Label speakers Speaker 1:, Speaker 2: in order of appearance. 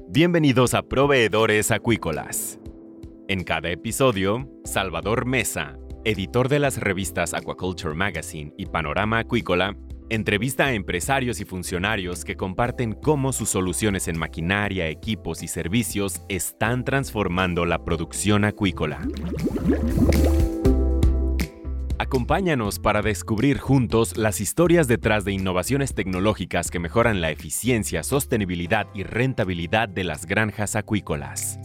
Speaker 1: Bienvenidos a Proveedores Acuícolas. En cada episodio, Salvador Mesa, editor de las revistas Aquaculture Magazine y Panorama Acuícola, entrevista a empresarios y funcionarios que comparten cómo sus soluciones en maquinaria, equipos y servicios están transformando la producción acuícola. Acompáñanos para descubrir juntos las historias detrás de innovaciones tecnológicas que mejoran la eficiencia, sostenibilidad y rentabilidad de las granjas acuícolas.